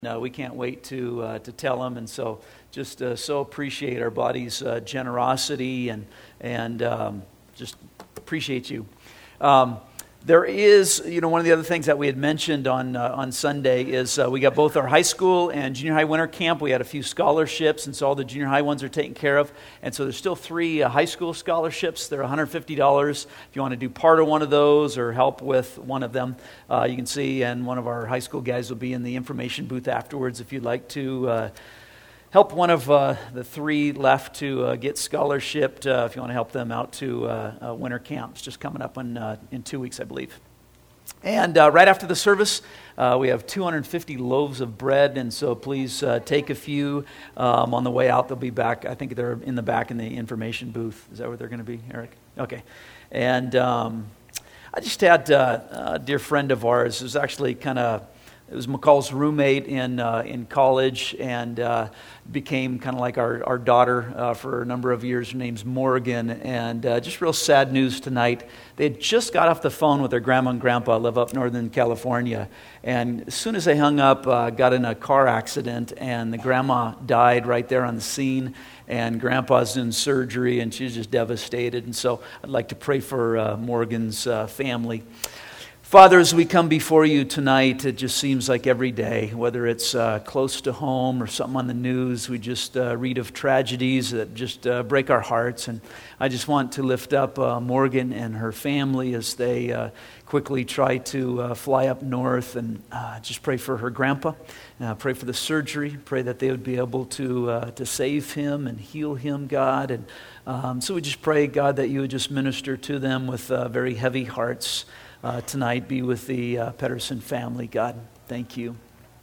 No, we can't wait to tell them, and so just so appreciate our body's generosity and just appreciate you. There is, one of the other things that we had mentioned on Sunday is we got both our high school and junior high winter camp. We had a few scholarships, and so all the junior high ones are taken care of. And so there's still 3 high school scholarships. They're $150. If you want to do part of one of those or help with one of them, you can see. And one of our high school guys will be in the information booth afterwards if you'd like to help one of the 3 left to get scholarshiped, if you want to help them out to winter camp. It's just coming up in 2 weeks, I believe. And right after the service, we have 250 loaves of bread, and so please take a few on the way out. They'll be back. I think they're in the back in the information booth. Is that where they're going to be, Eric? Okay. And I just had a dear friend of ours who's actually it was McCall's roommate in college and became kind of like our daughter for a number of years. Her name's Morgan, and just real sad news tonight. They had just got off the phone with their grandma and grandpa, live up Northern California, and as soon as they hung up, got in a car accident, and the grandma died right there on the scene, and grandpa's in surgery, and she's just devastated. And so I'd like to pray for Morgan's family. Father, as we come before you tonight, it just seems like every day, whether it's close to home or something on the news, we just read of tragedies that just break our hearts. And I just want to lift up Morgan and her family as they quickly try to fly up north, and just pray for her grandpa, pray for the surgery, pray that they would be able to save him and heal him, God. And so we just pray, God, that you would just minister to them with very heavy hearts. Tonight, be with the Pedersen family, God. Thank you.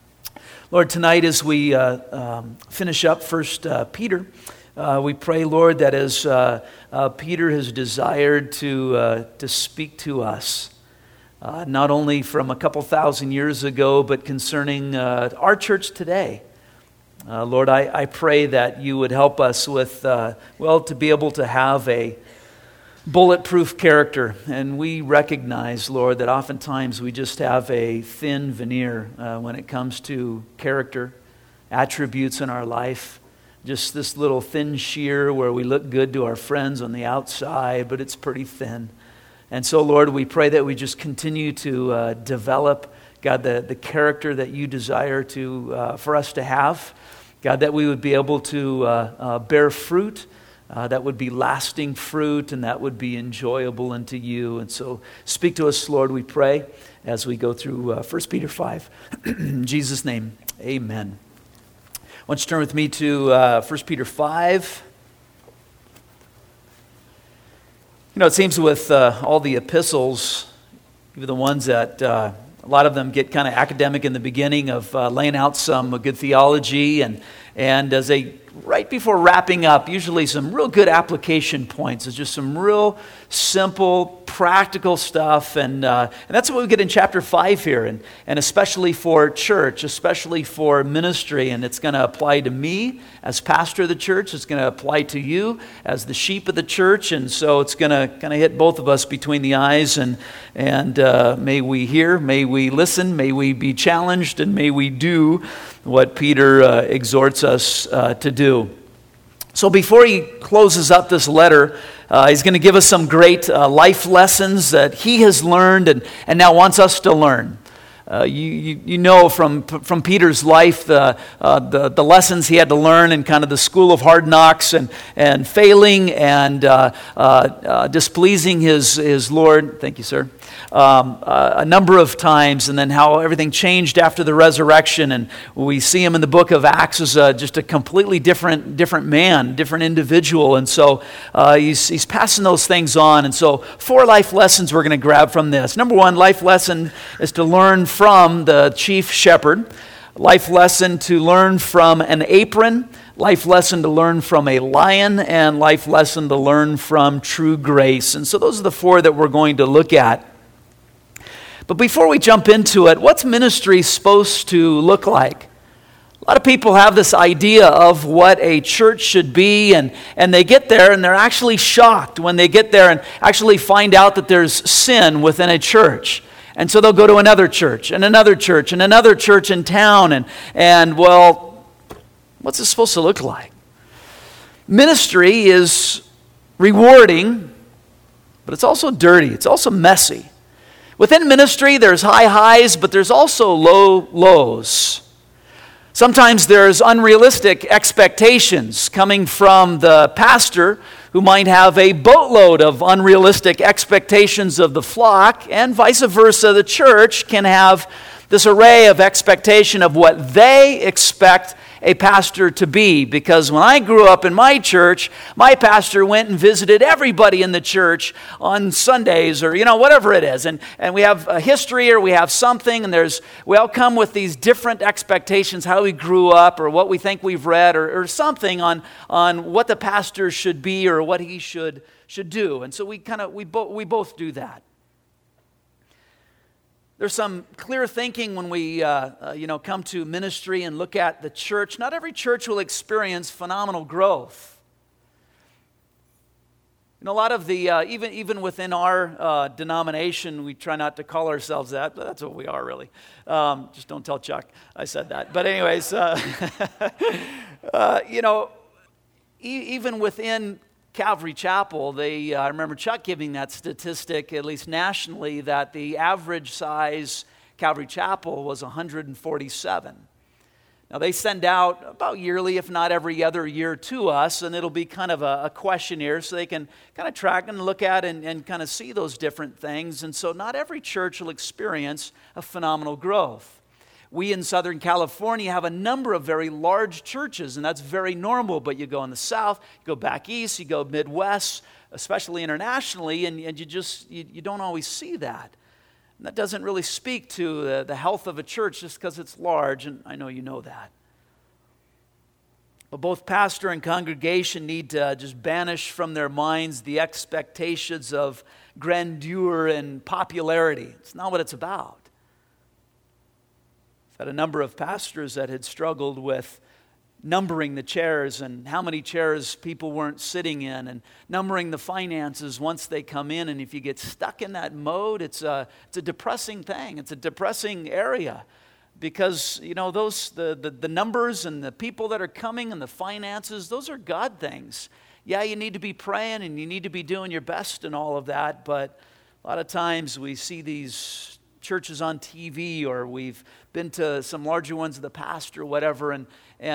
Lord, tonight as we finish up 1 Peter, we pray, Lord, that as Peter has desired to speak to us, not only from a couple thousand years ago, but concerning our church today. Lord, I pray that you would help us with, to be able to have a bulletproof character. And we recognize, Lord, that oftentimes we just have a thin veneer when it comes to character, attributes in our life. Just this little thin sheer where we look good to our friends on the outside, but it's pretty thin. And so, Lord, we pray that we just continue to develop, God, the character that you desire for us to have. God, that we would be able to bear fruit, that would be lasting fruit, and that would be enjoyable unto you. And so speak to us, Lord, we pray, as we go through 1 Peter 5. In Jesus' name, amen. Why don't you turn with me to 1 Peter 5. It seems with all the epistles, even the ones that a lot of them get kind of academic in the beginning of laying out some good theology, and as they right before wrapping up, usually some real good application points. It's just some real simple, practical stuff, and that's what we get in chapter 5 here, and especially for church, especially for ministry, and it's going to apply to me as pastor of the church. It's going to apply to you as the sheep of the church, and so it's going to kind of hit both of us between the eyes, and may we hear, may we listen, may we be challenged, and may we do what Peter exhorts us to do. So before he closes up this letter, he's going to give us some great life lessons that he has learned and now wants us to learn. You know from Peter's life the lessons he had to learn in kind of the school of hard knocks and failing and displeasing his Lord. Thank you, sir. A number of times, and then how everything changed after the resurrection, and we see him in the book of Acts as just a completely different man, different individual, and so he's passing those things on. And so 4 life lessons we're going to grab from this. Number 1, life lesson is to learn from the chief shepherd. Life lesson to learn from an apron. Life lesson to learn from a lion, and life lesson to learn from true grace. And so those are the 4 that we're going to look at. But before we jump into it, what's ministry supposed to look like? A lot of people have this idea of what a church should be, and they get there and they're actually shocked when they get there and actually find out that there's sin within a church. And so they'll go to another church and another church and another church in town. And well, what's it supposed to look like? Ministry is rewarding, but it's also dirty. It's also messy. Within ministry, there's high highs, but there's also low lows. Sometimes there's unrealistic expectations coming from the pastor, who might have a boatload of unrealistic expectations of the flock, and vice versa. The church can have this array of expectation of what they expect a pastor to be. Because when I grew up in my church, my pastor went and visited everybody in the church on Sundays, or whatever it is, and we have a history, or we have something, and we all come with these different expectations, how we grew up, or what we think we've read, or something on what the pastor should be, or what he should do. And so we both do that. There's some clear thinking when we come to ministry and look at the church. Not every church will experience phenomenal growth. A lot of the even within our denomination, we try not to call ourselves that, but that's what we are really. Just don't tell Chuck I said that. But anyways, even within Calvary Chapel, I remember Chuck giving that statistic, at least nationally, that the average size Calvary Chapel was 147. Now, they send out about yearly, if not every other year, to us, and it'll be kind of a questionnaire so they can kind of track and look at and kind of see those different things. And so not every church will experience a phenomenal growth. We in Southern California have a number of very large churches, and that's very normal. But you go in the South, you go back east, you go Midwest, especially internationally, and you don't always see that. And that doesn't really speak to the health of a church just because it's large, and I know you know that. But both pastor and congregation need to just banish from their minds the expectations of grandeur and popularity. It's not what it's about. Had a number of pastors that had struggled with numbering the chairs and how many chairs people weren't sitting in, and numbering the finances once they come in. And if you get stuck in that mode, it's a depressing thing. It's a depressing area, because the numbers and the people that are coming and the finances, those are God things. Yeah, you need to be praying and you need to be doing your best and all of that, but a lot of times we see these churches on TV, or we've been to some larger ones of the past or whatever, and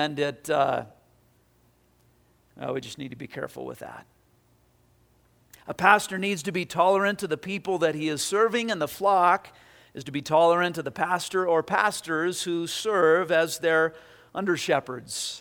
we just need to be careful with that. A pastor needs to be tolerant to the people that he is serving, and the flock is to be tolerant to the pastor or pastors who serve as their under-shepherds.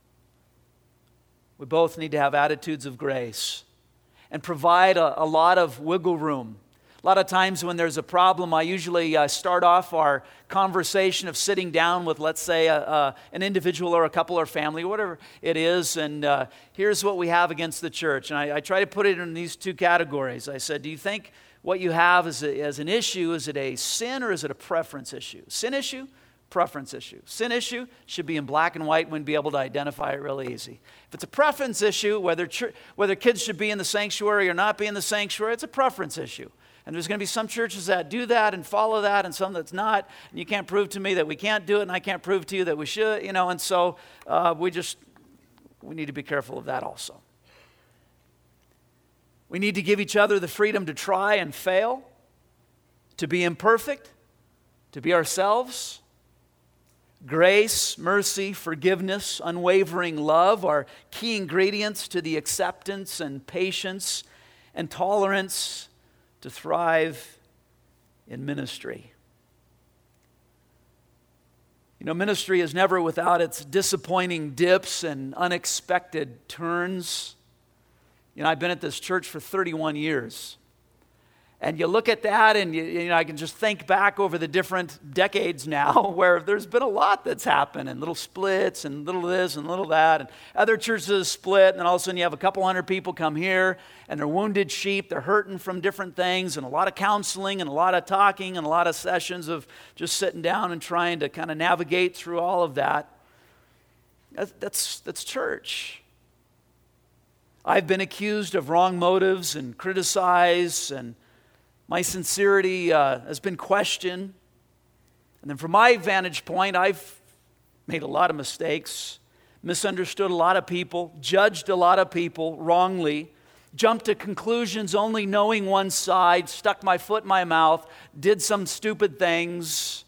We both need to have attitudes of grace and provide a lot of wiggle room. A lot of times when there's a problem, I usually start off our conversation of sitting down with, let's say, an individual or a couple or family, whatever it is, and here's what we have against the church. And I try to put it in these two categories. I said, do you think what you have as an issue, is it a sin or is it a preference issue? Sin issue, preference issue. Sin issue should be in black and white, and we'd be able to identify it really easy. If it's a preference issue, whether kids should be in the sanctuary or not be in the sanctuary, it's a preference issue. And there's going to be some churches that do that and follow that, and some that's not. And you can't prove to me that we can't do it, and I can't prove to you that we should, And so we need to be careful of that also. We need to give each other the freedom to try and fail, to be imperfect, to be ourselves. Grace, mercy, forgiveness, unwavering love are key ingredients to the acceptance and patience and tolerance to thrive in ministry. Ministry is never without its disappointing dips and unexpected turns. I've been at this church for 31 years. And you look at that, and I can just think back over the different decades now where there's been a lot that's happened, and little splits and little this and little that, and other churches split, and then all of a sudden you have a couple hundred people come here, and they're wounded sheep, they're hurting from different things, and a lot of counseling and a lot of talking and a lot of sessions of just sitting down and trying to kind of navigate through all of that. That's church. I've been accused of wrong motives and criticized and My sincerity has been questioned. And then from my vantage point, I've made a lot of mistakes, misunderstood a lot of people, judged a lot of people wrongly, jumped to conclusions only knowing one side, stuck my foot in my mouth, did some stupid things.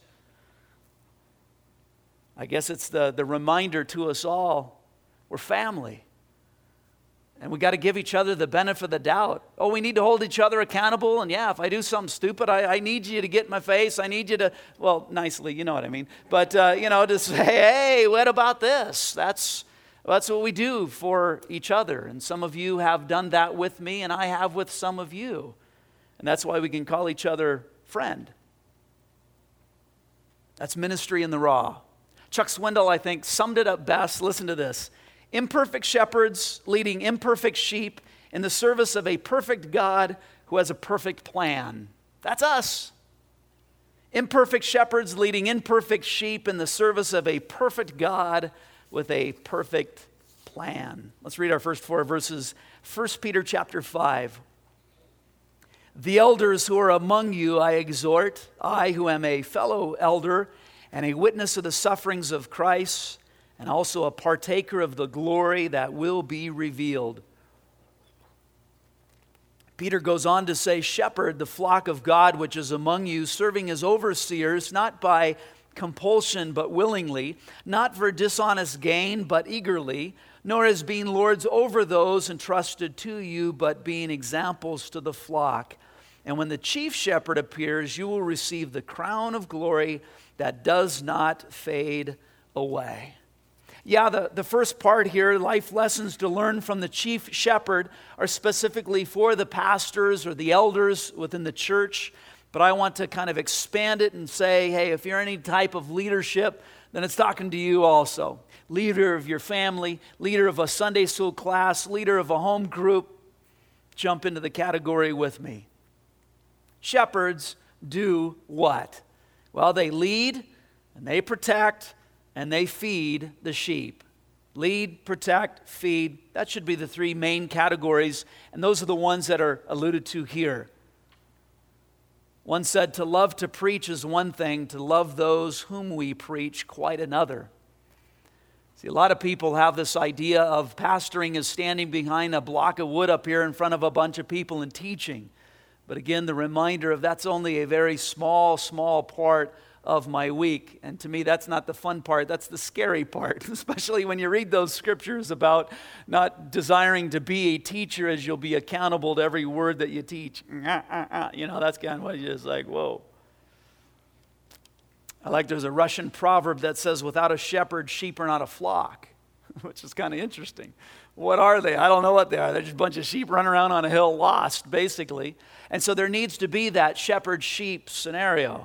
I guess it's the reminder to us all, we're family. And we got to give each other the benefit of the doubt. Oh, we need to hold each other accountable. And yeah, if I do something stupid, I need you to get in my face. I need you to, well, nicely, you know what I mean. But, to say, hey, what about this? That's what we do for each other. And some of you have done that with me, and I have with some of you. And that's why we can call each other friend. That's ministry in the raw. Chuck Swindoll, I think, summed it up best. Listen to this. Imperfect shepherds leading imperfect sheep in the service of a perfect God who has a perfect plan. That's us. Imperfect shepherds leading imperfect sheep in the service of a perfect God with a perfect plan. Let's read our first 4 verses. 1 Peter chapter 5. The elders who are among you I exhort, I who am a fellow elder and a witness of the sufferings of Christ, and also a partaker of the glory that will be revealed. Peter goes on to say, shepherd the flock of God which is among you, serving as overseers, not by compulsion but willingly, not for dishonest gain but eagerly, nor as being lords over those entrusted to you, but being examples to the flock. And when the chief shepherd appears, you will receive the crown of glory that does not fade away. Yeah, the first part here, life lessons to learn from the chief shepherd, are specifically for the pastors or the elders within the church. But I want to kind of expand it and say, hey, if you're any type of leadership, then it's talking to you also. Leader of your family, leader of a Sunday school class, leader of a home group, jump into the category with me. Shepherds do what? Well, they lead and they protect and they feed the sheep. Lead, protect, feed. That should be the 3 main categories, and those are the ones that are alluded to here. One said, to love to preach is one thing, to love those whom we preach quite another. See, a lot of people have this idea of pastoring as standing behind a block of wood up here in front of a bunch of people and teaching. But again, the reminder of that's only a very small part of my week. And to me, that's not the fun part, that's the scary part, especially when you read those scriptures about not desiring to be a teacher as you'll be accountable to every word that you teach. That's kind of what you're just like, whoa. There's a Russian proverb that says, without a shepherd, sheep are not a flock, which is kind of interesting. What are they? I don't know what they are. They're just a bunch of sheep running around on a hill lost, basically. And so there needs to be that shepherd-sheep scenario.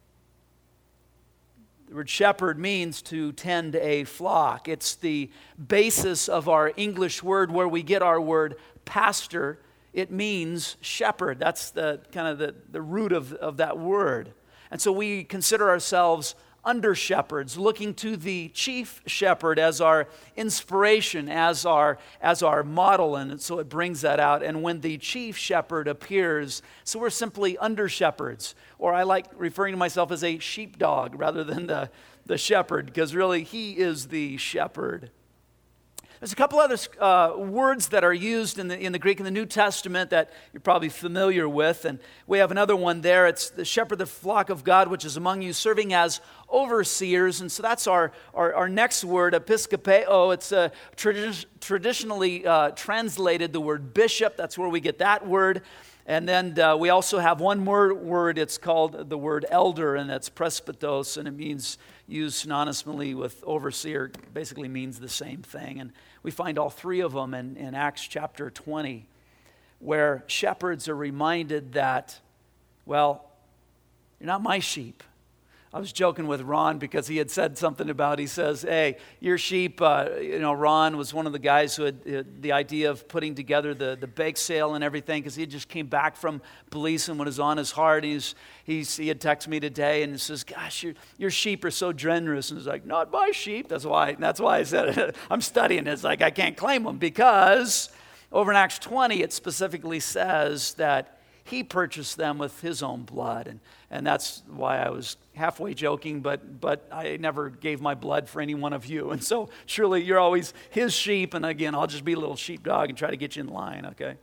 The word shepherd means to tend a flock. It's the basis of our English word where we get our word pastor. It means shepherd. That's the kind of the root of that word. And so we consider ourselves under shepherds, looking to the chief shepherd as our inspiration, as our model, and so it brings that out. And when the chief shepherd appears, so we're simply under shepherds, or I like referring to myself as a sheepdog rather than the shepherd, because really he is the shepherd. There's a couple other words that are used in the Greek in the New Testament that you're probably familiar with, and we have another one there. It's the shepherd, the flock of God, which is among you, serving as overseers, and so that's our next word, episkopeo. It's traditionally translated the word bishop. That's where we get that word. And then we also have one more word. It's called the word elder, and that's presbytos, and it means used synonymously with overseer. Basically means the same thing. And we find all 3 of them in Acts chapter 20, where shepherds are reminded that, well, you're not my sheep. I was joking with Ron because he had said something about, he says, hey, your sheep, Ron was one of the guys who had the idea of putting together the bake sale and everything, because he just came back from police and what was on his heart. He had texted me today and he says, gosh, your sheep are so generous. And he's like, not my sheep. That's why I said it. I'm studying it. It's like I can't claim them, because over in Acts 20, it specifically says that He purchased them with his own blood. And that's why I was halfway joking, but I never gave my blood for any one of you. And so surely you're always his sheep. And again, I'll just be a little sheepdog and try to get you in line, okay?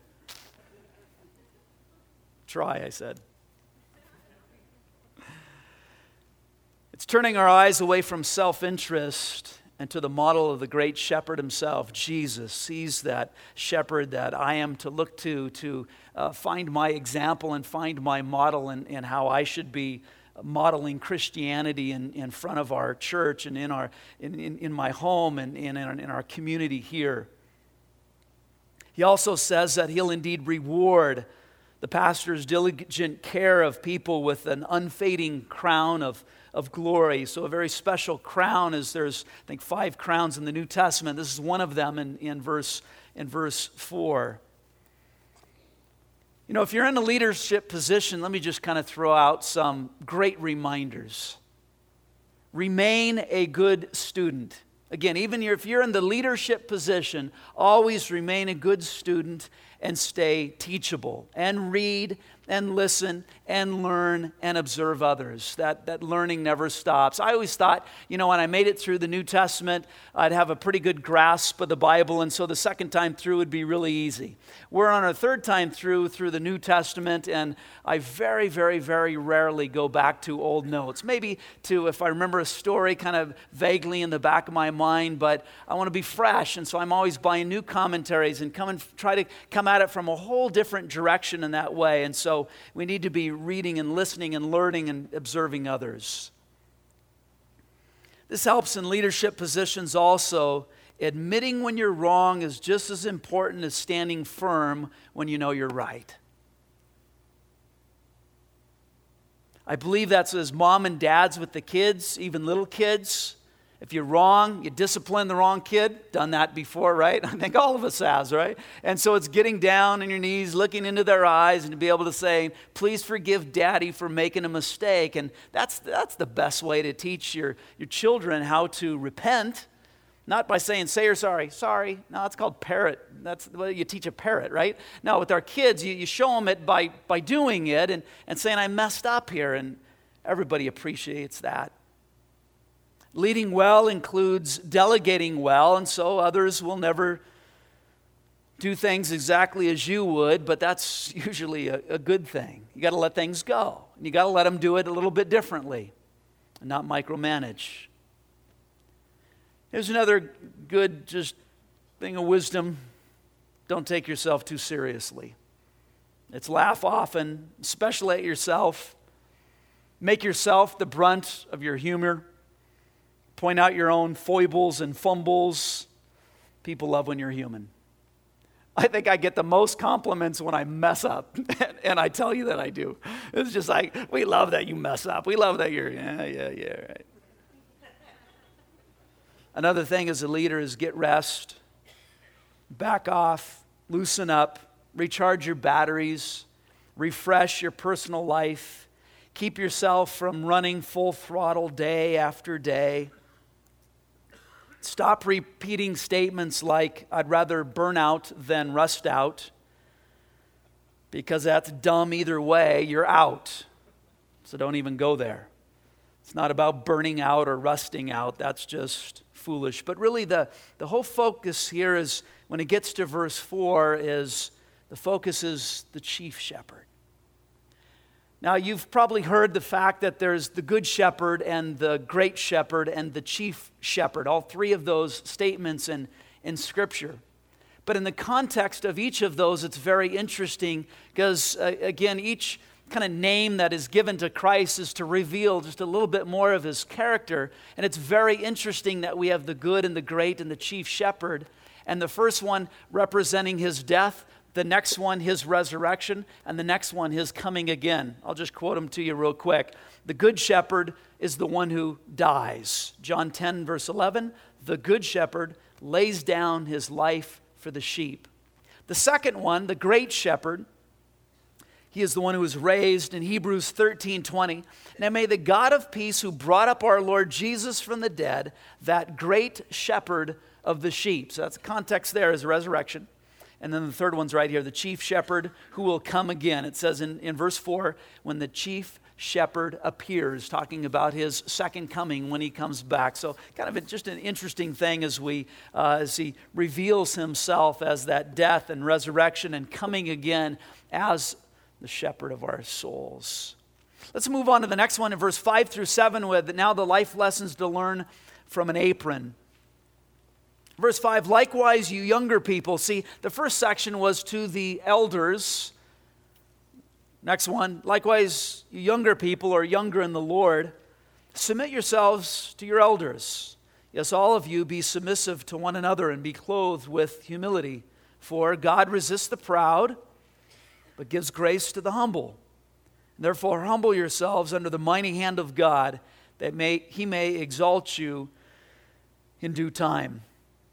Try, I said. It's turning our eyes away from self-interest and to the model of the great shepherd himself, Jesus. He's that shepherd that I am to look to find my example and find my model in how I should be modeling Christianity in front of our church and in my home and in our community here. He also says that he'll indeed reward the pastor's diligent care of people with an unfading crown of glory. So a very special crown, as there's, I think, 5 crowns in the New Testament. This is one of them in verse 4. You know, if you're in a leadership position, let me just kind of throw out some great reminders. Remain a good student. Again, even if you're in the leadership position, always remain a good student and stay teachable and read and listen and learn and observe others. That learning never stops. I always thought, you know, when I made it through the New Testament, I'd have a pretty good grasp of the Bible, and so the second time through would be really easy. We're on our third time through the New Testament, and I very, very, very rarely go back to old notes. Maybe to, if I remember a story kind of vaguely in the back of my mind, but I want to be fresh, and so I'm always buying new commentaries and try to come at it from a whole different direction in that way. And so we need to be reading and listening and learning and observing others. This helps in leadership positions also. Admitting when you're wrong is just as important as standing firm when you know you're right. I believe that's as mom and dads with the kids, even little kids. If you're wrong, you discipline the wrong kid. Done that before, right? I think all of us has, right? And so it's getting down on your knees, looking into their eyes, and to be able to say, please forgive Daddy for making a mistake. And that's the best way to teach your children how to repent. Not by saying, say you're sorry. Sorry. No, it's called parrot. That's the way you teach a parrot, right? No, with our kids, you show them it by doing it and saying, I messed up here. And everybody appreciates that. Leading well includes delegating well, and so others will never do things exactly as you would, but that's usually a good thing. You got to let things go. You got to let them do it a little bit differently and not micromanage. Here's another good just thing of wisdom. Don't take yourself too seriously. It's laugh often, especially at yourself. Make yourself the brunt of your humor. Point out your own foibles and fumbles. People love when you're human. I think I get the most compliments when I mess up, and I tell you that I do. It's just like, we love that you mess up. We love that you're, yeah, right. Another thing as a leader is get rest, back off, loosen up, recharge your batteries, refresh your personal life, keep yourself from running full throttle day after day. Stop repeating statements like, I'd rather burn out than rust out, because that's dumb either way. You're out. So don't even go there. It's not about burning out or rusting out. That's just foolish. But really the whole focus here is, when it gets to verse 4, is the focus is the chief shepherd. Now, you've probably heard the fact that there's the good shepherd and the great shepherd and the chief shepherd, all three of those statements in Scripture. But in the context of each of those, it's very interesting because, again, each kind of name that is given to Christ is to reveal just a little bit more of his character. And it's very interesting that we have the good and the great and the chief shepherd. And the first one representing his death, the next one, his resurrection, and the next one, his coming again. I'll just quote them to you real quick. The good shepherd is the one who dies. John 10, verse 11, the good shepherd lays down his life for the sheep. The second one, the great shepherd, he is the one who was raised in Hebrews 13:20. Now may the God of peace, who brought up our Lord Jesus from the dead, that great shepherd of the sheep. So that's the context there is resurrection. And then the third one's right here, the chief shepherd who will come again. It says in verse 4, when the chief shepherd appears, talking about his second coming when he comes back. So kind of just an interesting thing as he reveals himself as that death and resurrection and coming again as the shepherd of our souls. Let's move on to the next one in verse 5 through 7 with now the life lessons to learn from an apron. Verse 5, likewise, you younger people. See, the first section was to the elders. Next one, likewise, you younger people or younger in the Lord, submit yourselves to your elders. Yes, all of you be submissive to one another and be clothed with humility. For God resists the proud, but gives grace to the humble. Therefore, humble yourselves under the mighty hand of God, that he may exalt you in due time.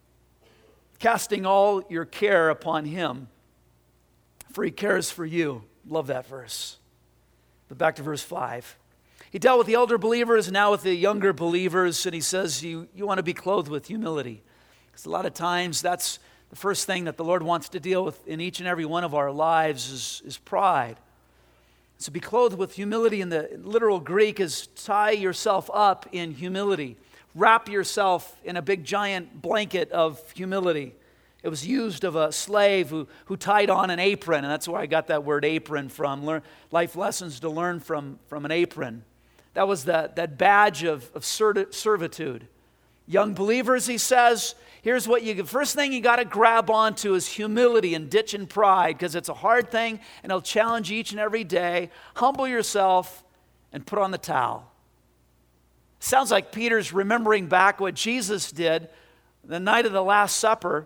Casting all your care upon him, for he cares for you. Love that verse. But back to verse 5. He dealt with the elder believers, now with the younger believers, and he says you want to be clothed with humility. Because a lot of times that's the first thing that the Lord wants to deal with in each and every one of our lives is pride. So be clothed with humility in the literal Greek is tie yourself up in humility. Wrap yourself in a big giant blanket of humility. It was used of a slave who tied on an apron, and that's where I got that word apron from. Life lessons to learn from an apron. That was that badge of servitude. Young believers, he says, here's what first thing you got to grab onto is humility and ditching pride, because it's a hard thing and it'll challenge you each and every day. Humble yourself and put on the towel. Sounds like Peter's remembering back what Jesus did the night of the Last Supper,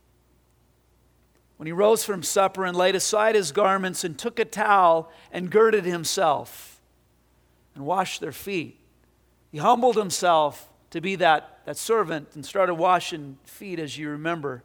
when he rose from supper and laid aside his garments and took a towel and girded himself and washed their feet. He humbled himself to be that servant and started washing feet, as you remember.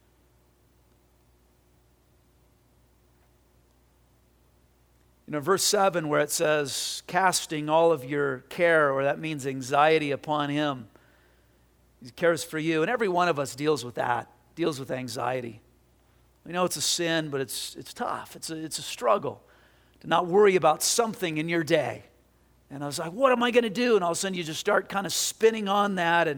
Verse 7 where it says, casting all of your care, or that means anxiety upon him. He cares for you. And every one of us deals with that, deals with anxiety. We know it's a sin, but it's tough. It's a struggle to not worry about something in your day. And I was like, what am I going to do? And all of a sudden you just start kind of spinning on that.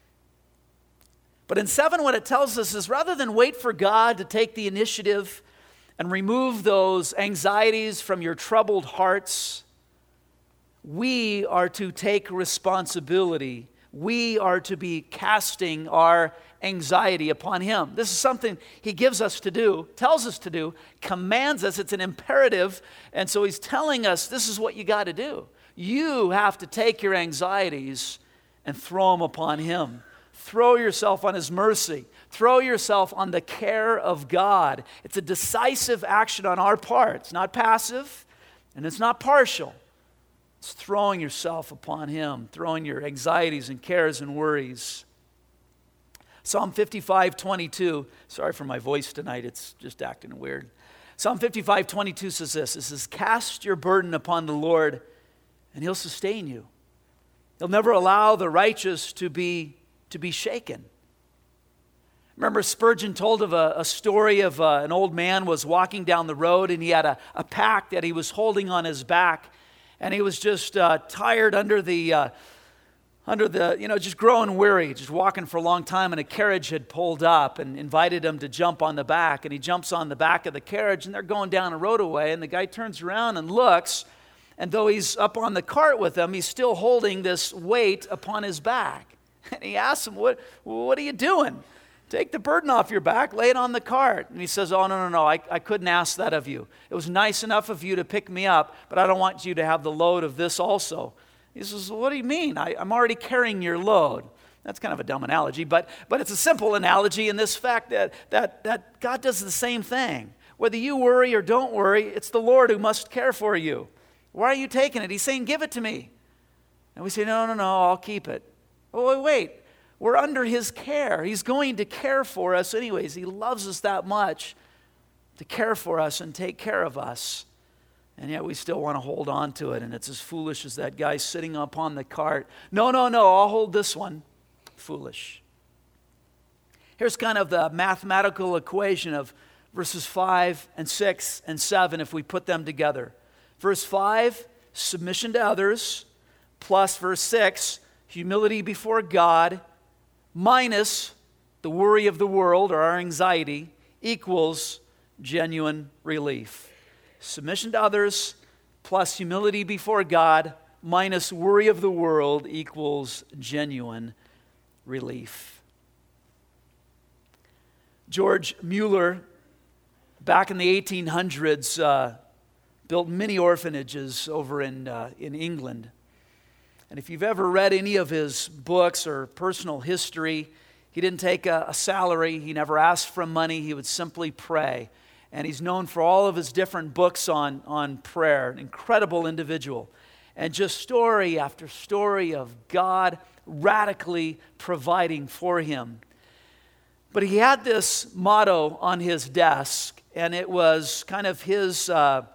But in 7, what it tells us is rather than wait for God to take the initiative and remove those anxieties from your troubled hearts, we are to take responsibility. We are to be casting our anxiety upon him. This is something he gives us to do, tells us to do, commands us. It's an imperative. And so he's telling us this is what you got to do. You have to take your anxieties and throw them upon him. Throw yourself on his mercy. Throw yourself on the care of God. It's a decisive action on our part. It's not passive and it's not partial. It's throwing yourself upon him, throwing your anxieties and cares and worries. Psalm 55:22. Sorry for my voice tonight. It's just acting weird. Psalm 55:22 says this. It says, cast your burden upon the Lord and he'll sustain you. He'll never allow the righteous to be shaken. Remember Spurgeon told of a story of an old man was walking down the road and he had a pack that he was holding on his back, and he was just tired under the just growing weary, just walking for a long time, and a carriage had pulled up and invited him to jump on the back, and he jumps on the back of the carriage and they're going down a roadway, and the guy turns around and looks, and though he's up on the cart with him, he's still holding this weight upon his back. And he asks him, what are you doing? Take the burden off your back, lay it on the cart. And he says, oh, no, I couldn't ask that of you. It was nice enough of you to pick me up, but I don't want you to have the load of this also. He says, what do you mean? I'm already carrying your load. That's kind of a dumb analogy, but it's a simple analogy in this fact that God does the same thing. Whether you worry or don't worry, it's the Lord who must care for you. Why are you taking it? He's saying, give it to me. And we say, no, I'll keep it. Oh, wait. We're under his care. He's going to care for us anyways. He loves us that much to care for us and take care of us. And yet we still want to hold on to it. And it's as foolish as that guy sitting upon the cart. No, I'll hold this one. Foolish. Here's kind of the mathematical equation of verses 5 and 6 and 7 if we put them together. Verse 5, submission to others, plus verse 6, humility before God, minus the worry of the world or our anxiety, equals genuine relief. Submission to others, plus humility before God, minus worry of the world, equals genuine relief. George Mueller, back in the 1800s, built many orphanages over in England. And if you've ever read any of his books or personal history, he didn't take a salary. He never asked for money. He would simply pray. And he's known for all of his different books on prayer. An incredible individual. And just story after story of God radically providing for him. But he had this motto on his desk, and it was kind of his...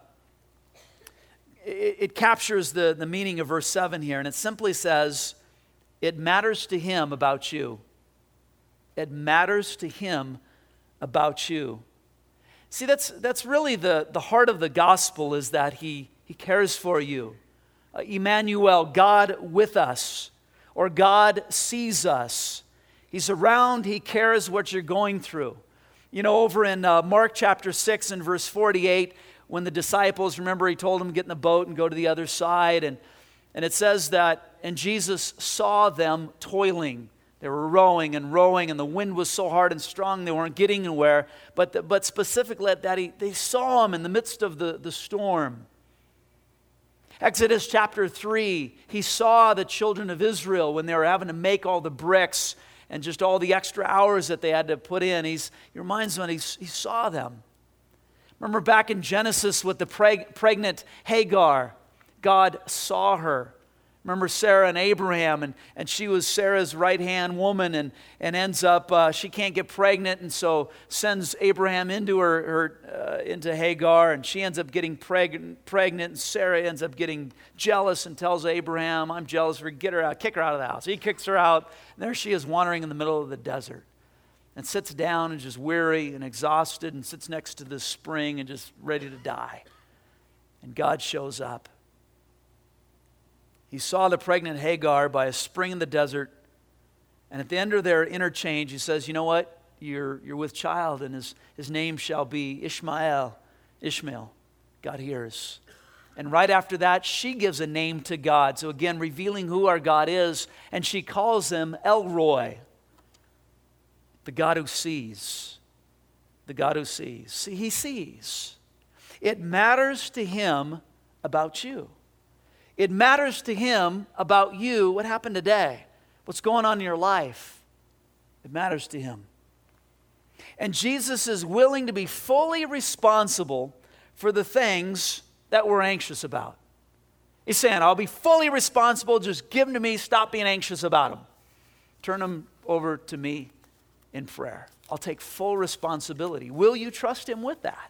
It captures the meaning of verse 7 here, and it simply says, it matters to him about you. It matters to him about you. See, that's really the heart of the gospel, is that he cares for you. Emmanuel, God with us, or God sees us. He's around, he cares what you're going through. You know, over in Mark chapter 6 and verse 48, when the disciples, remember he told them to get in the boat and go to the other side, and it says that, and Jesus saw them toiling. They were rowing, and the wind was so hard and strong they weren't getting anywhere. But specifically at that, they saw him in the midst of the storm. Exodus chapter 3, he saw the children of Israel when they were having to make all the bricks and just all the extra hours that they had to put in. He reminds them, he saw them. Remember back in Genesis with the pregnant Hagar, God saw her. Remember Sarah and Abraham, and she was Sarah's right-hand woman, and ends up, she can't get pregnant, and so sends Abraham into into Hagar, and she ends up getting pregnant, and Sarah ends up getting jealous and tells Abraham, I'm jealous, get her out, kick her out of the house. He kicks her out, and there she is wandering in the middle of the desert, and sits down and just weary and exhausted, and sits next to this spring and just ready to die. And God shows up. He saw the pregnant Hagar by a spring in the desert, and at the end of their interchange, he says, you know what? You're with child, and his name shall be Ishmael. God hears. And right after that, she gives a name to God. So again, revealing who our God is, and she calls him El Roi, the God who sees. The God who sees. See, he sees. It matters to him about you. It matters to him about you, what happened today, what's going on in your life. It matters to him. And Jesus is willing to be fully responsible for the things that we're anxious about. He's saying, I'll be fully responsible, just give them to me, stop being anxious about them. Turn them over to me in prayer. I'll take full responsibility. Will you trust him with that?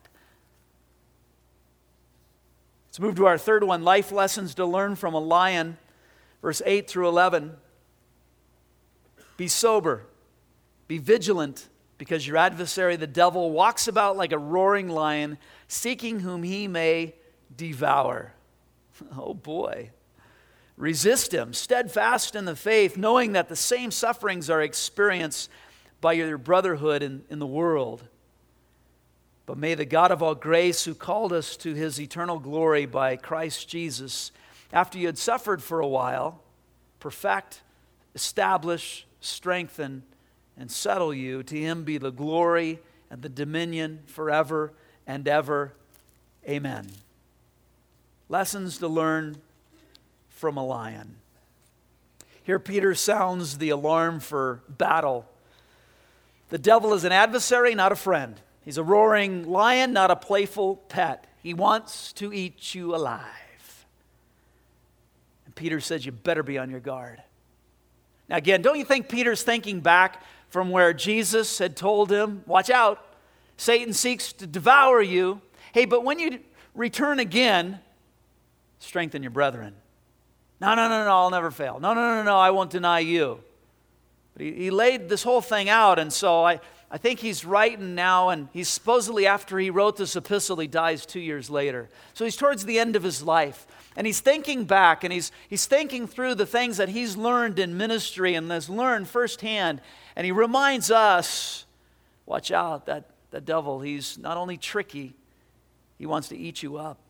Let's move to our third one, life lessons to learn from a lion, verse 8 through 11. Be sober, be vigilant, because your adversary, the devil, walks about like a roaring lion, seeking whom he may devour. Oh boy. Resist him, steadfast in the faith, knowing that the same sufferings are experienced by your brotherhood in the world. But may the God of all grace, who called us to his eternal glory by Christ Jesus, after you had suffered for a while, perfect, establish, strengthen, and settle you. To him be the glory and the dominion forever and ever. Amen. Lessons to learn from a lion. Here Peter sounds the alarm for battle. The devil is an adversary, not a friend. He's a roaring lion, not a playful pet. He wants to eat you alive. And Peter says, you better be on your guard. Now again, don't you think Peter's thinking back from where Jesus had told him, watch out, Satan seeks to devour you. Hey, but when you return again, strengthen your brethren. No, I'll never fail. No, I won't deny you. But he laid this whole thing out, and so I I think he's writing now, and he's supposedly, after he wrote this epistle, he dies 2 years later. So he's towards the end of his life. And he's thinking back, and he's thinking through the things that he's learned in ministry and has learned firsthand. And he reminds us, watch out, that devil, he's not only tricky, he wants to eat you up.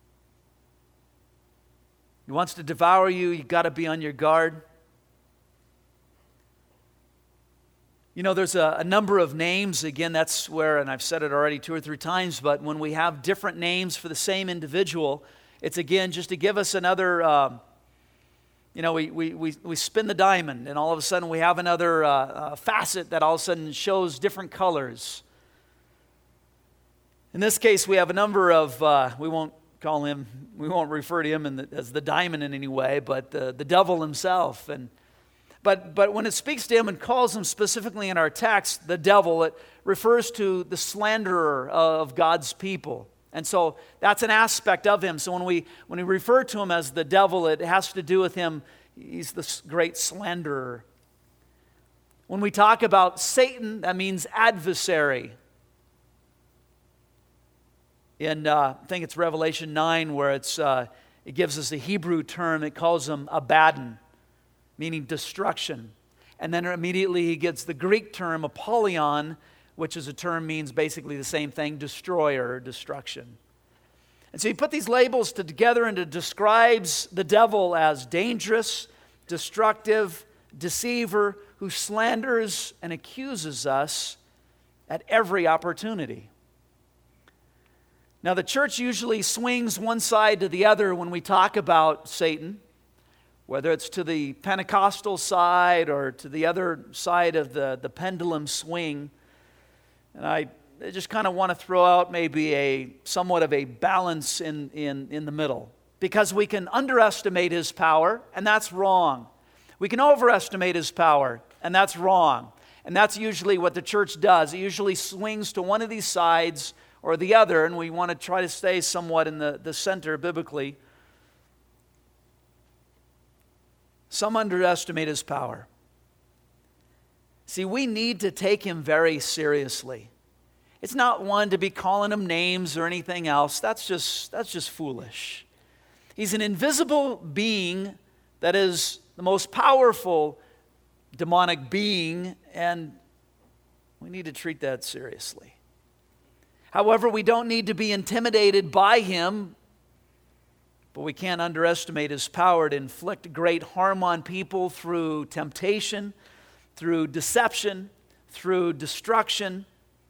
He wants to devour you. You've got to be on your guard. You know, there's a number of names. Again, that's where, and I've said it already 2 or 3 times, but when we have different names for the same individual, it's again just to give us another, we spin the diamond, and all of a sudden we have another facet that all of a sudden shows different colors. In this case, we have a number of, we won't refer to him as the diamond in any way, but the devil himself. But when it speaks to him and calls him specifically in our text, the devil, it refers to the slanderer of God's people. And so that's an aspect of him. So when we refer to him as the devil, it has to do with him. He's the great slanderer. When we talk about Satan, that means adversary. In I think it's Revelation 9 where it gives us a Hebrew term. It calls him Abaddon, meaning destruction. And then immediately he gets the Greek term Apollyon, which is a term means basically the same thing, destroyer or destruction. And so he put these labels together and it describes the devil as dangerous, destructive, deceiver, who slanders and accuses us at every opportunity. Now the church usually swings one side to the other when we talk about Satan, whether it's to the Pentecostal side or to the other side of the pendulum swing. And I just kind of want to throw out maybe somewhat of a balance in the middle. Because we can underestimate his power, and that's wrong. We can overestimate his power, and that's wrong. And that's usually what the church does. It usually swings to one of these sides or the other, and we want to try to stay somewhat in the center biblically. Some underestimate his power. See, we need to take him very seriously. It's not one to be calling him names or anything else. That's just foolish. He's an invisible being that is the most powerful demonic being, and we need to treat that seriously. However, we don't need to be intimidated by him, but we can't underestimate his power to inflict great harm on people through temptation, through deception, through destruction.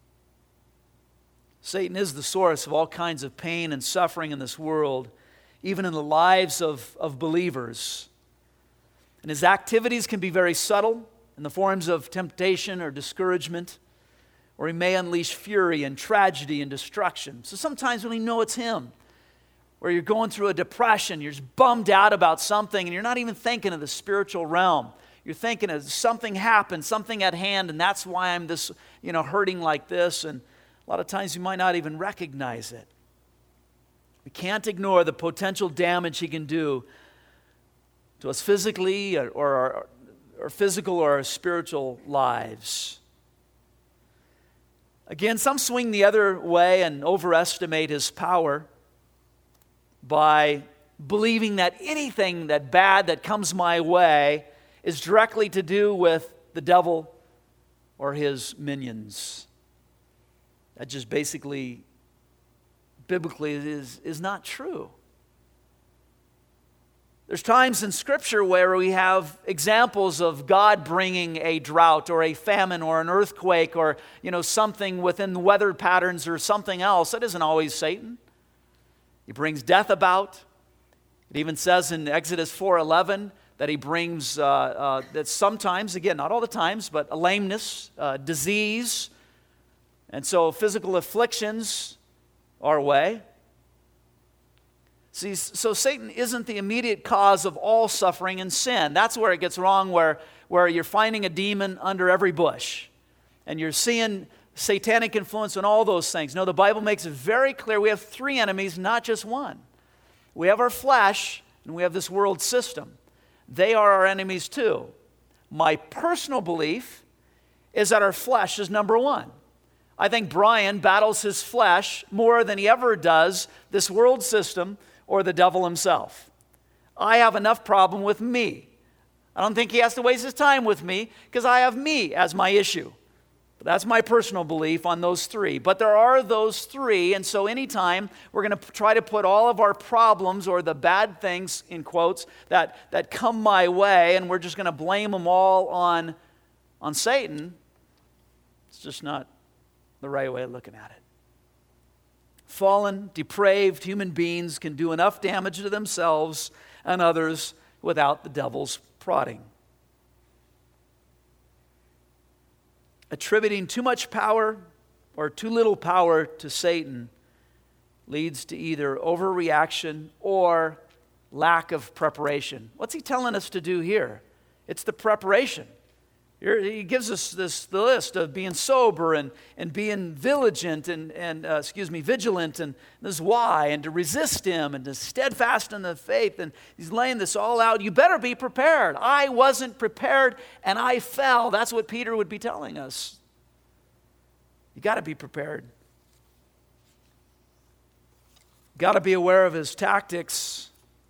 Satan is the source of all kinds of pain and suffering in this world, even in the lives of believers. And his activities can be very subtle in the forms of temptation or discouragement, or he may unleash fury and tragedy and destruction. So sometimes when we know it's him, or you're going through a depression, you're just bummed out about something, and you're not even thinking of the spiritual realm. You're thinking of something happened, something at hand, and that's why I'm this, hurting like this. And a lot of times you might not even recognize it. We can't ignore the potential damage he can do to us physically or physical or our spiritual lives. Again, some swing the other way and overestimate his power by believing that anything that bad that comes my way is directly to do with the devil or his minions. That just basically, biblically, is not true. There's times in Scripture where we have examples of God bringing a drought or a famine or an earthquake or, something within the weather patterns or something else. That isn't always Satan. He brings death about. It even says in Exodus 4:11 that he brings, that sometimes, again, not all the times, but a lameness, disease, and so physical afflictions our way. See, so Satan isn't the immediate cause of all suffering and sin. That's where it gets wrong, where you're finding a demon under every bush. And you're seeing satanic influence and all those things. No, the Bible makes it very clear we have 3 enemies, not just one. We have our flesh, and we have this world system. They are our enemies too. My personal belief is that our flesh is number one. I think Brian battles his flesh more than he ever does this world system or the devil himself. I have enough problem with me. I don't think he has to waste his time with me because I have me as my issue. But that's my personal belief on those three. But there are those three, and so anytime we're going to try to put all of our problems or the bad things, in quotes, that come my way, and we're just going to blame them all on Satan, it's just not the right way of looking at it. Fallen, depraved human beings can do enough damage to themselves and others without the devil's prodding. Attributing too much power or too little power to Satan leads to either overreaction or lack of preparation. What's he telling us to do here? It's the preparation. He gives us the list of being sober and being vigilant and vigilant, and this is why, and to resist him and to steadfast in the faith. And he's laying this all out. You better be prepared. I wasn't prepared and I fell. That's what Peter would be telling us. You got to be prepared. Got to be aware of his tactics.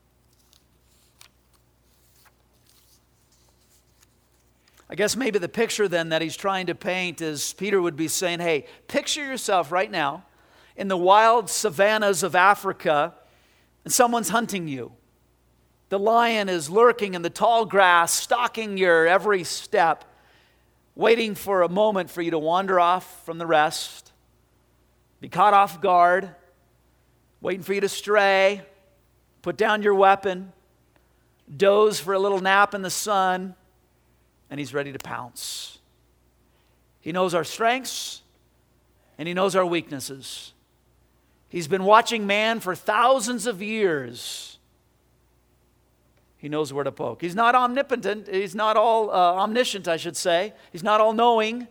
I guess maybe the picture then that he's trying to paint is Peter would be saying, hey, picture yourself right now in the wild savannas of Africa and someone's hunting you. The lion is lurking in the tall grass, stalking your every step, waiting for a moment for you to wander off from the rest, be caught off guard, waiting for you to stray, put down your weapon, doze for a little nap in the sun, and he's ready to pounce. He knows our strengths, and he knows our weaknesses. He's been watching man for thousands of years. He knows where to poke. He's not omnipotent. He's not all omniscient, I should say. He's not all-knowing.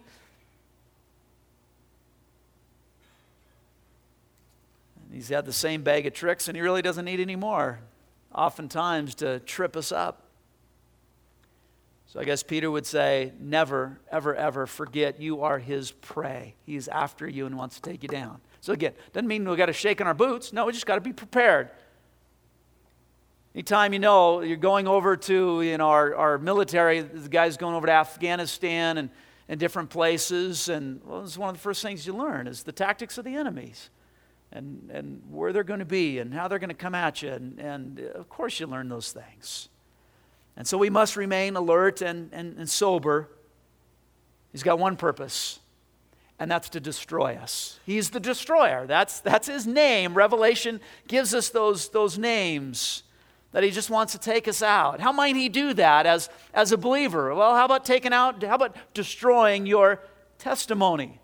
He's had the same bag of tricks, and he really doesn't need any more, oftentimes to trip us up. So I guess Peter would say, never, ever, ever forget you are his prey. He's after you and wants to take you down. So again, doesn't mean we've got to shake in our boots. No, we just got to be prepared. Anytime you're going over to our military, the guys going over to Afghanistan and different places, and this is one of the first things you learn is the tactics of the enemies and where they're going to be and how they're going to come at you. And of course you learn those things. And so we must remain alert and sober. He's got one purpose, and that's to destroy us. He's the destroyer. That's his name. Revelation gives us those names, that he just wants to take us out. How might he do that as a believer? Well, how about destroying your testimony?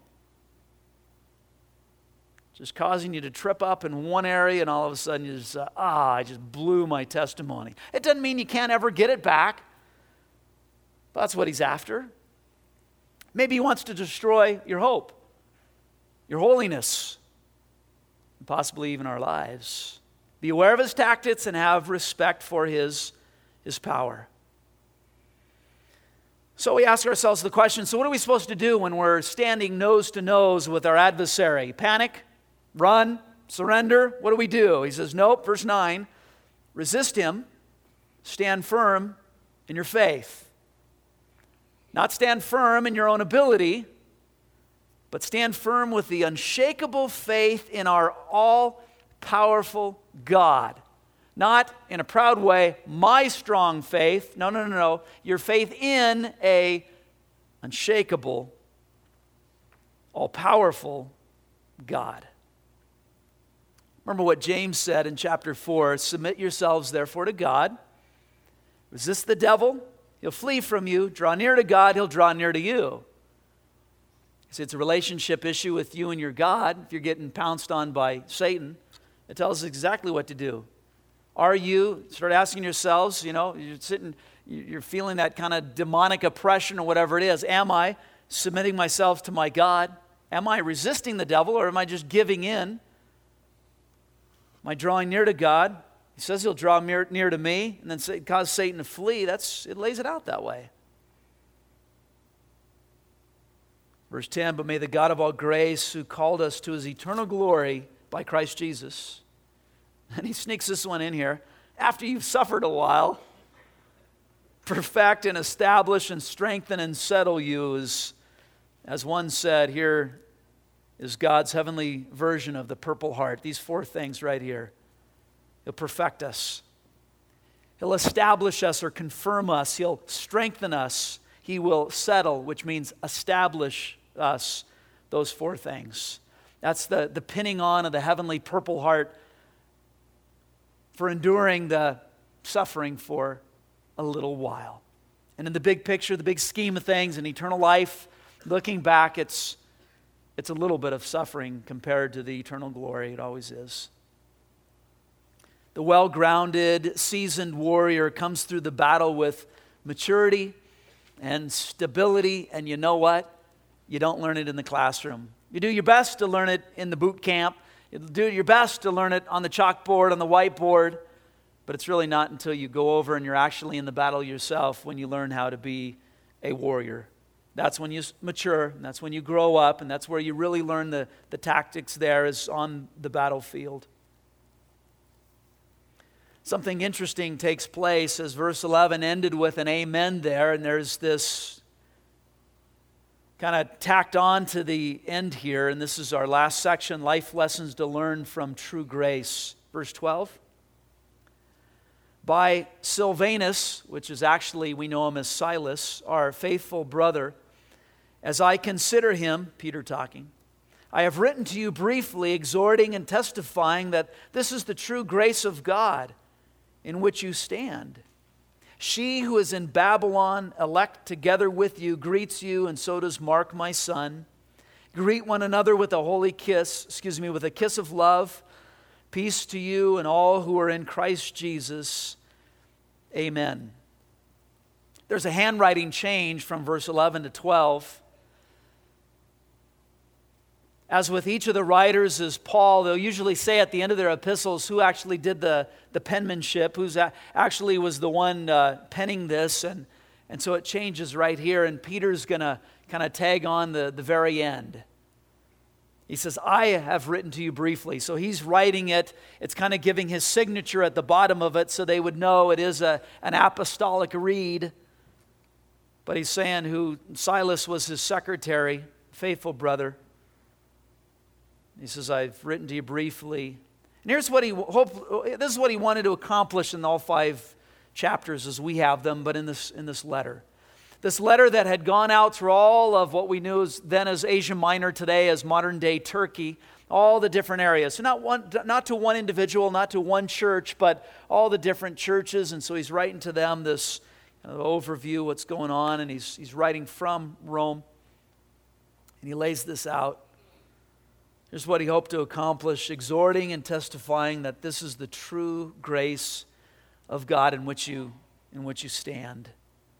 Just causing you to trip up in one area and all of a sudden you just, I just blew my testimony. It doesn't mean you can't ever get it back. But that's what he's after. Maybe he wants to destroy your hope, your holiness, and possibly even our lives. Be aware of his tactics and have respect for his power. So we ask ourselves the question, so what are we supposed to do when we're standing nose to nose with our adversary? Panic? Run? Surrender? What do? He says, nope, verse 9, resist him, stand firm in your faith. Not stand firm in your own ability, but stand firm with the unshakable faith in our all-powerful God. Not in a proud way, my strong faith. No. Your faith in a unshakable, all-powerful God. Remember what James said in chapter 4, submit yourselves therefore to God. Resist the devil, he'll flee from you. Draw near to God, he'll draw near to you. See, it's a relationship issue with you and your God. If you're getting pounced on by Satan, it tells us exactly what to do. Start asking yourselves, you're feeling that kind of demonic oppression or whatever it is. Am I submitting myself to my God? Am I resisting the devil, or am I just giving in? Am I drawing near to God? He says he'll draw near to me and then cause Satan to flee. It lays it out that way. Verse 10, but may the God of all grace, who called us to his eternal glory by Christ Jesus, and he sneaks this one in here, after you've suffered a while, perfect and establish and strengthen and settle you, as one said, here is God's heavenly version of the Purple Heart. These 4 things right here. He'll perfect us. He'll establish us or confirm us. He'll strengthen us. He will settle, which means establish us. Those 4 things. That's the pinning on of the heavenly Purple Heart for enduring the suffering for a little while. And in the big picture, the big scheme of things, in eternal life, looking back, it's a little bit of suffering compared to the eternal glory. It always is. The well-grounded, seasoned warrior comes through the battle with maturity and stability, and you know what? You don't learn it in the classroom. You do your best to learn it in the boot camp. You do your best to learn it on the chalkboard, on the whiteboard, but it's really not until you go over and you're actually in the battle yourself when you learn how to be a warrior. That's when you mature, and that's when you grow up, and that's where you really learn the tactics there is on the battlefield. Something interesting takes place as verse 11 ended with an amen there, and there's this kind of tacked on to the end here, and this is our last section, life lessons to learn from true grace. Verse 12. By Silvanus, which is actually, we know him as Silas, our faithful brother, as I consider him, Peter talking, I have written to you briefly, exhorting and testifying that this is the true grace of God in which you stand. She who is in Babylon, elect together with you, greets you, and so does Mark, my son. Greet one another with a holy kiss, with a kiss of love. Peace to you and all who are in Christ Jesus. Amen. There's a handwriting change from verse 11 to 12. As with each of the writers is Paul, they'll usually say at the end of their epistles who actually did the penmanship, who actually was the one penning this, and so it changes right here, and Peter's going to kind of tag on the very end. He says, I have written to you briefly. So he's writing it. It's kind of giving his signature at the bottom of it so they would know it is an apostolic read. But he's saying who Silas was his secretary, faithful brother. He says, I've written to you briefly. And here's what this is what he wanted to accomplish in all 5 chapters as we have them, but in this letter. This letter that had gone out through all of what we knew then as Asia Minor, today as modern-day Turkey, all the different areas. So not to one individual, not to one church, but all the different churches. And so he's writing to them this kind of overview, what's going on, and he's writing from Rome. And he lays this out. Here's what he hoped to accomplish, exhorting and testifying that this is the true grace of God in which you stand.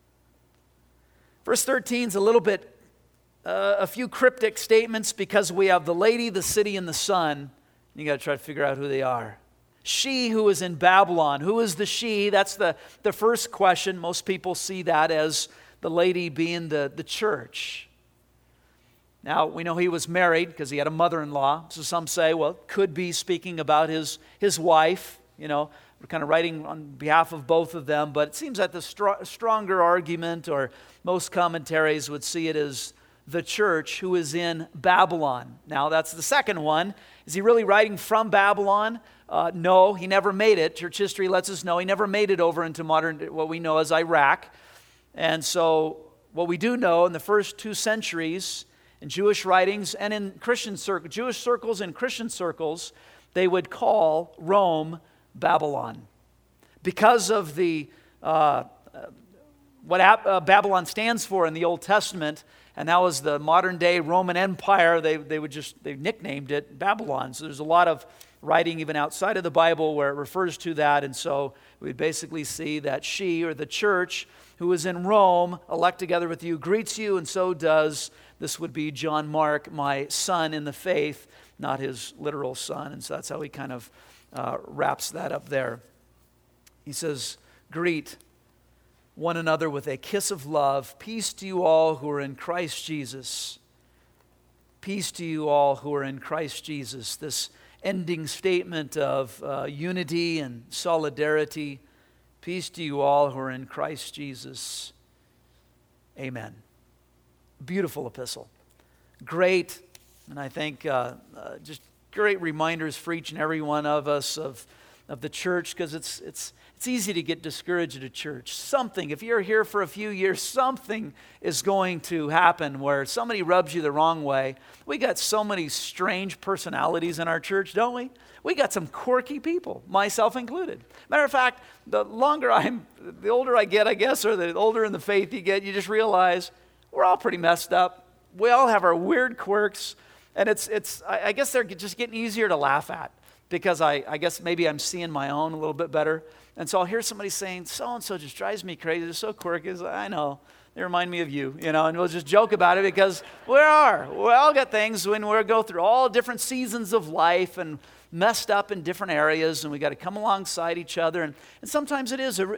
Verse 13 is a little bit, a few cryptic statements because we have the lady, the city, and the son. You got to try to figure out who they are. She who is in Babylon. Who is the she? That's the first question. Most people see that as the lady being the church. Now, we know he was married because he had a mother-in-law. So some say, well, it could be speaking about his wife. You know, we're kind of writing on behalf of both of them. But it seems that the stronger argument, or most commentaries would see it as the church who is in Babylon. Now, that's the second one. Is he really writing from Babylon? No, he never made it. Church history lets us know he never made it over into modern, what we know as Iraq. And so what we do know in the first 2 centuries, in Jewish writings and in Jewish circles and Christian circles, they would call Rome Babylon. Because of what Babylon stands for in the Old Testament, and that was the modern day Roman Empire, they nicknamed it Babylon. So there's a lot of writing even outside of the Bible where it refers to that, and so we basically see that she, or the church, who is in Rome, elect together with you, greets you, and so does, this would be John Mark, my son in the faith, not his literal son. And so that's how he kind of wraps that up there. He says, greet one another with a kiss of love. Peace to you all who are in Christ Jesus. Peace to you all who are in Christ Jesus. This ending statement of unity and solidarity. Peace to you all who are in Christ Jesus. Amen. Beautiful epistle. Great, and I think just great reminders for each and every one of us of the church, because it's easy to get discouraged at a church. Something, if you're here for a few years, something is going to happen where somebody rubs you the wrong way. We got so many strange personalities in our church, don't we? We got some quirky people, myself included. Matter of fact, the older I get, I guess, or the older in the faith you get, you just realize we're all pretty messed up. We all have our weird quirks, and I guess they're just getting easier to laugh at, because I guess maybe I'm seeing my own a little bit better. And so I'll hear somebody saying, so-and-so just drives me crazy. They're so quirky. I know. They remind me of you, and we'll just joke about it, because we all got things when we go through all different seasons of life and messed up in different areas, and we got to come alongside each other. And sometimes it is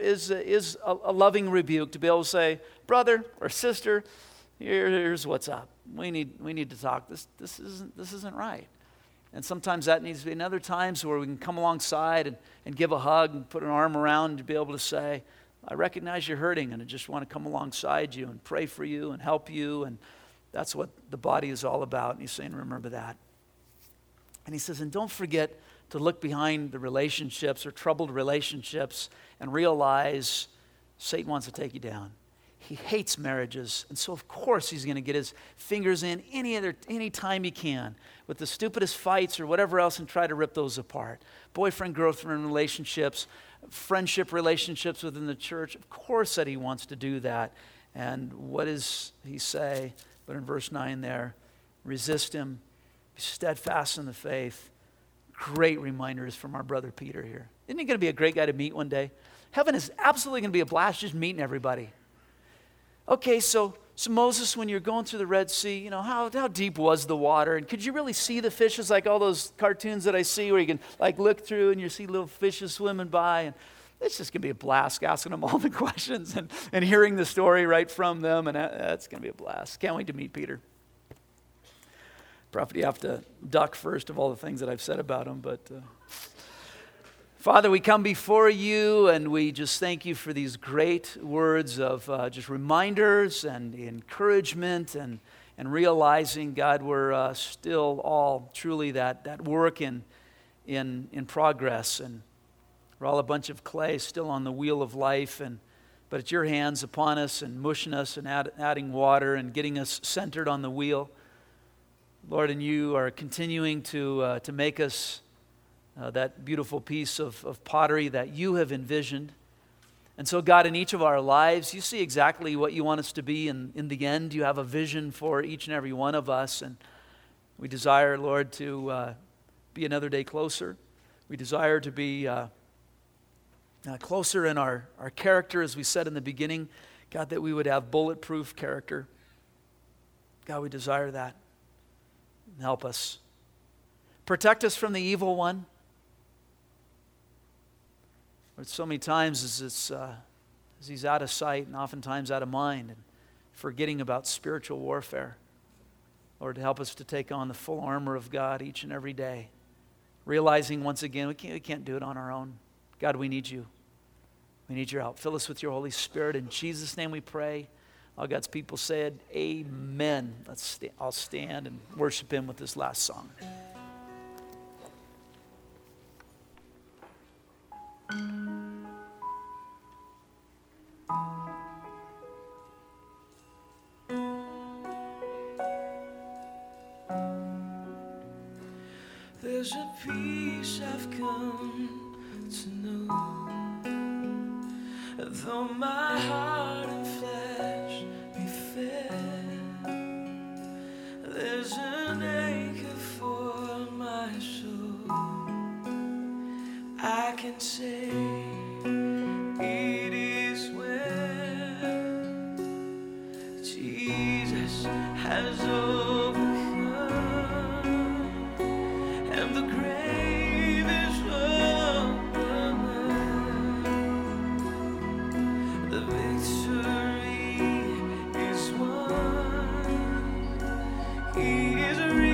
a loving rebuke to be able to say, brother or sister, here's what's up. We need to talk. This isn't right. And sometimes that needs to be, and other times where we can come alongside and give a hug and put an arm around to be able to say, I recognize you're hurting, and I just want to come alongside you and pray for you and help you. And that's what the body is all about. And he's saying, remember that. And he says, and don't forget to look behind the relationships or troubled relationships and realize Satan wants to take you down. He hates marriages, and so of course he's going to get his fingers in any time he can with the stupidest fights or whatever else and try to rip those apart. Boyfriend-girlfriend relationships, friendship relationships within the church, of course that he wants to do that. And what does he say? But in verse 9 there, resist him, be steadfast in the faith. Great reminders from our brother Peter here. Isn't he going to be a great guy to meet one day? Heaven is absolutely going to be a blast just meeting everybody. Okay, so Moses, when you're going through the Red Sea, how deep was the water? And could you really see the fishes like all those cartoons that I see where you can look through and you see little fishes swimming by? And it's just going to be a blast asking them all the questions and hearing the story right from them. And that's going to be a blast. Can't wait to meet Peter. Probably have to duck first of all the things that I've said about him, but... Father, we come before you and we just thank you for these great words of just reminders and encouragement and realizing, God, we're still all truly that work in progress, and we're all a bunch of clay still on the wheel of life, but it's your hands upon us and mushing us and adding water and getting us centered on the wheel. Lord, and you are continuing to make us that beautiful piece of pottery that you have envisioned. And so, God, in each of our lives, you see exactly what you want us to be. And in the end, you have a vision for each and every one of us. And we desire, Lord, to be another day closer. We desire to be closer in our character, as we said in the beginning. God, that we would have bulletproof character. God, we desire that. Help us. Protect us from the evil one. So many times as he's out of sight and oftentimes out of mind and forgetting about spiritual warfare. Lord, help us to take on the full armor of God each and every day, realizing once again we can't do it on our own. God, we need you. We need your help. Fill us with your Holy Spirit. In Jesus' name we pray. All God's people said, amen. I'll stand and worship him with this last song. There's a peace I've come to know, though my heart and flesh be fair. There's an anchor for my soul. I can say it is where Jesus has overcome. And the grave is over. The victory is won. He is risen.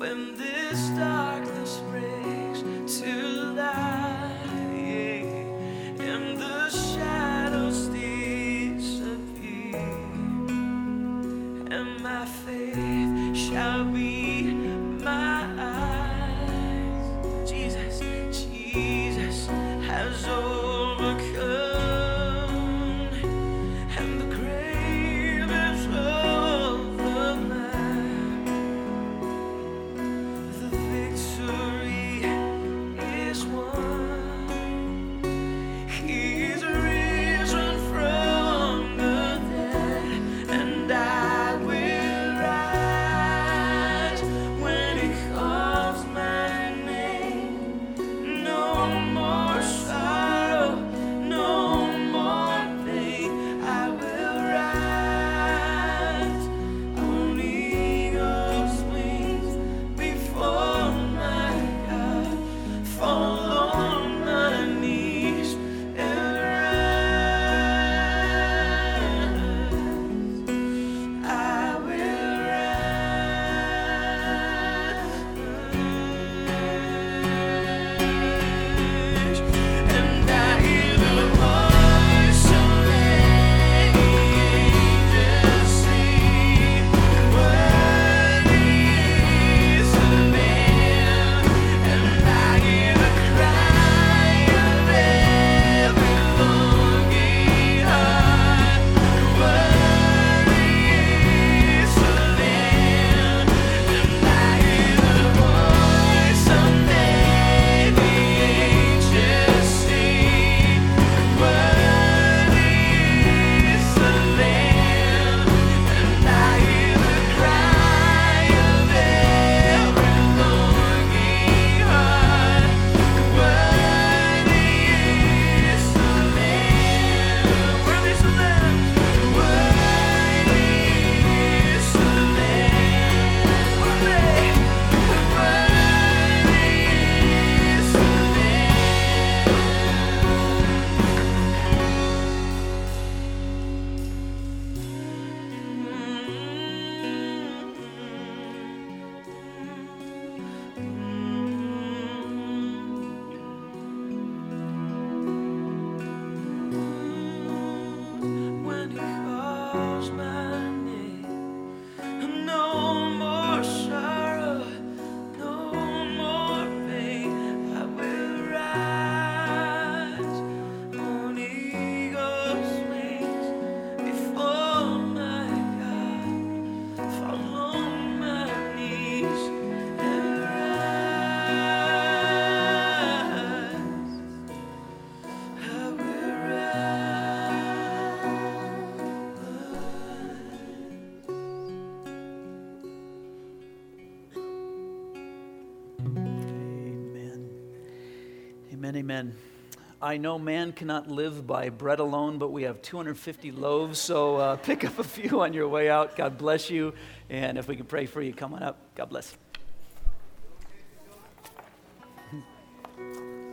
when this darkness breaks to light, and the shadows disappear, and my faith shall be my eyes. Jesus has overcome, and the grave is of the Lamb. The victory is won. He's risen from the dead, and I will rise when He calls my name. No more sorrow, no more pain. I will rise on eagle's wings before my God, fall on my knees and rise. I will rise, and I hear the voice of angels sing, worthy is the Lamb, and I hear the cry of every longing heart, worthy is the Lamb, and I hear the voice of many angels sing, worthy is the Lamb, and I hear the cry of every longing heart, worthy is the Lamb, worthy is the Lamb, worthy is the Lamb, worthy is when He calls my name. No more sorrow, no more pain. I will rise on eagle's wings before my God, fall on my knees and rise. I will Amen. Amen, amen. I know man cannot live by bread alone, but we have 250 loaves, so pick up a few on your way out. God bless you. And if we can pray for you, come on up. God bless.